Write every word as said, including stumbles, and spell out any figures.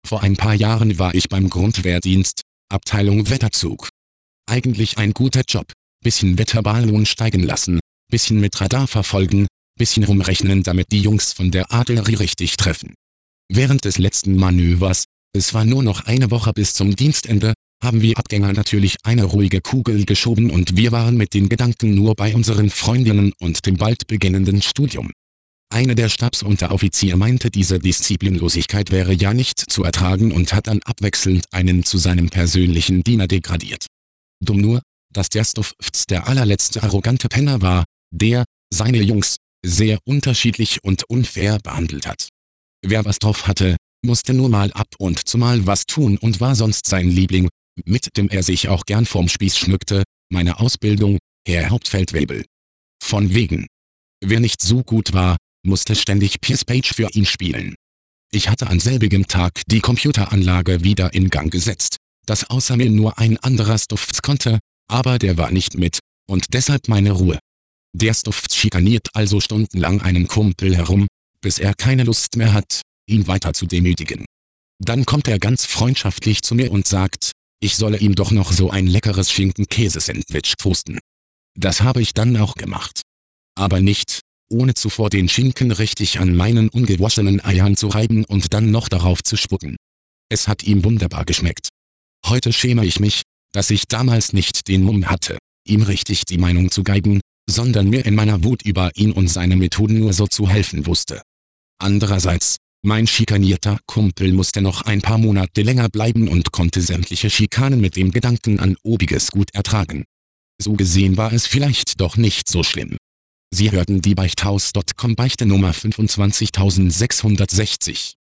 Vor ein paar Jahren war ich beim Grundwehrdienst, Abteilung Wetterzug. Eigentlich ein guter Job. Bisschen Wetterballon steigen lassen, bisschen mit Radar verfolgen, bisschen rumrechnen, damit die Jungs von der Artillerie richtig treffen. Während des letzten Manövers, es war nur noch eine Woche bis zum Dienstende, haben wir Abgänger natürlich eine ruhige Kugel geschoben und wir waren mit den Gedanken nur bei unseren Freundinnen und dem bald beginnenden Studium. Einer der Stabsunteroffiziere meinte, diese Disziplinlosigkeit wäre ja nicht zu ertragen und hat dann abwechselnd einen zu seinem persönlichen Diener degradiert. Dumm nur, dass der Stofz der allerletzte arrogante Penner war, der seine Jungs sehr unterschiedlich und unfair behandelt hat. Wer was drauf hatte, musste nur mal ab und zu mal was tun und war sonst sein Liebling, mit dem er sich auch gern vorm Spieß schmückte, meine Ausbildung, Herr Hauptfeldwebel. Von wegen. Wer nicht so gut war, musste ständig Pierce Page für ihn spielen. Ich hatte an selbigem Tag die Computeranlage wieder in Gang gesetzt, das außer mir nur ein anderer Stofz konnte, aber der war nicht mit, und deshalb meine Ruhe. Der Stofz schikaniert also stundenlang einen Kumpel herum, bis er keine Lust mehr hat, ihn weiter zu demütigen. Dann kommt er ganz freundschaftlich zu mir und sagt, ich solle ihm doch noch so ein leckeres Schinken-Käse-Sandwich toasten. Das habe ich dann auch gemacht. Aber nicht, ohne zuvor den Schinken richtig an meinen ungewaschenen Eiern zu reiben und dann noch darauf zu spucken. Es hat ihm wunderbar geschmeckt. Heute schäme ich mich, dass ich damals nicht den Mumm hatte, ihm richtig die Meinung zu geigen, sondern mir in meiner Wut über ihn und seine Methoden nur so zu helfen wusste. Andererseits, mein schikanierter Kumpel musste noch ein paar Monate länger bleiben und konnte sämtliche Schikanen mit dem Gedanken an Obiges gut ertragen. So gesehen war es vielleicht doch nicht so schlimm. Sie hörten die Beichthaus Punkt com Beichte Nummer fünfundzwanzigtausendsechshundertsechzig.